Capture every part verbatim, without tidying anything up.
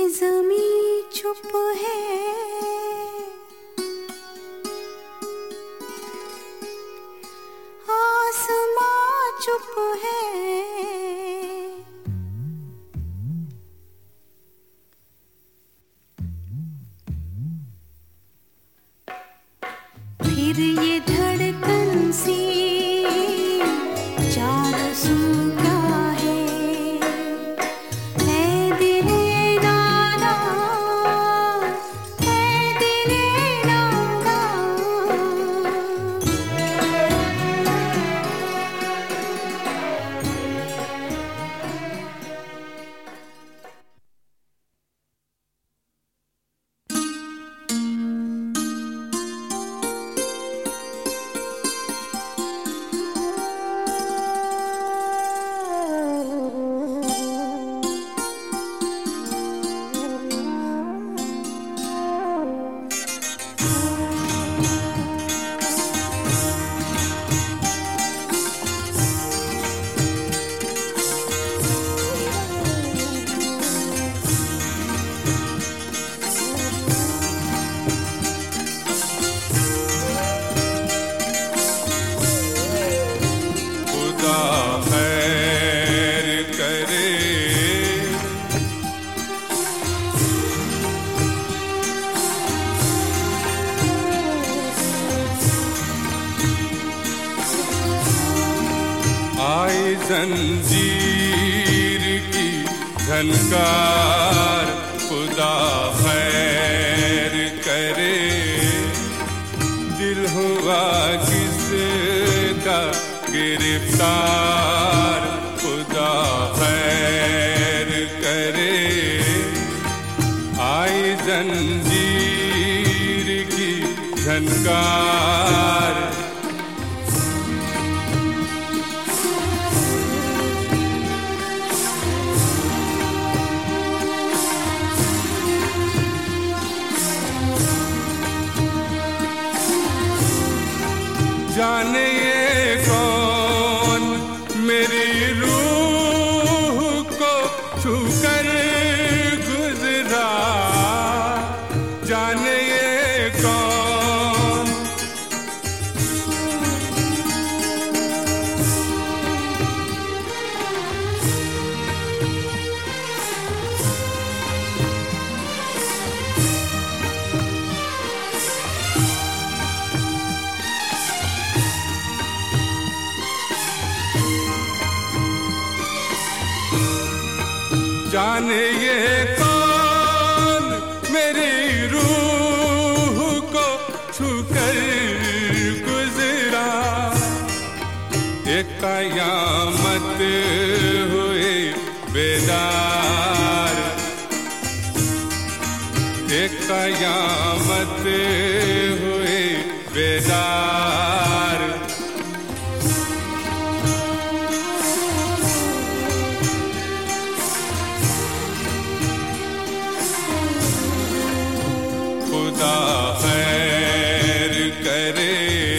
ज़मीं चुप है, आसमां चुप है, फिर ये धड़कन सी चारों सू क्या है, ऐ दिले नाना, ऐ दिले नाना। आई जंजीर की झनकार, खुदा खैर करे। दिल हुआ किसका गिरफ्तार, खुदा खैर करे। आई जंजीर की झनकार, जाने ये कौन मेरी रूह को छूकर गुजरा, जाने ये कौन। जाने ये कौन मेरी रूह को छूकर गुजरा, एक कयामत हुए बेदार, एक कयामत हुए बेदार। खुदा खैर करे।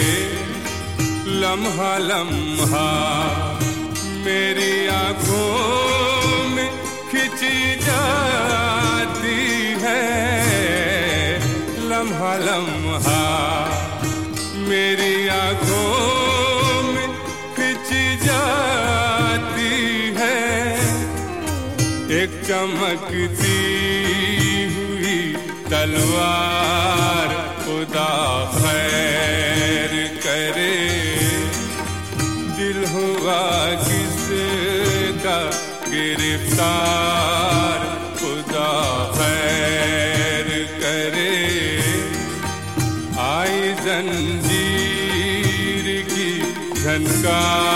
लम्हा लम्हा मेरी आँखों में खिंची जाती है, लम्हा लम्हा मेरी आँखों में खिंची जाती है। एक चमकती हुई तलवार, खुदा खैर करे। दिल हुआ किसका गिरफ्तार, खुदा खैर करे। आई जंजीर की झनकार,